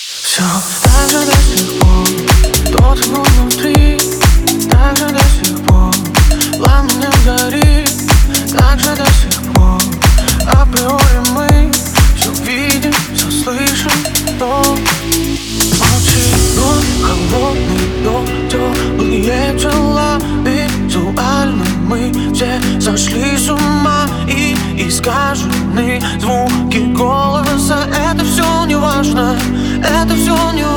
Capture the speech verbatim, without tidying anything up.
Все так же до сих пор, тот огонь внутри, так же до сих пор, пламя не горит, так же до сих пор. Априори мы все видим, все слышим, но молчи. Дождь холодный, дождь, теплые тела, визуально мы все сошли с ума. И искажены звуки голоса, это все не важно, это все не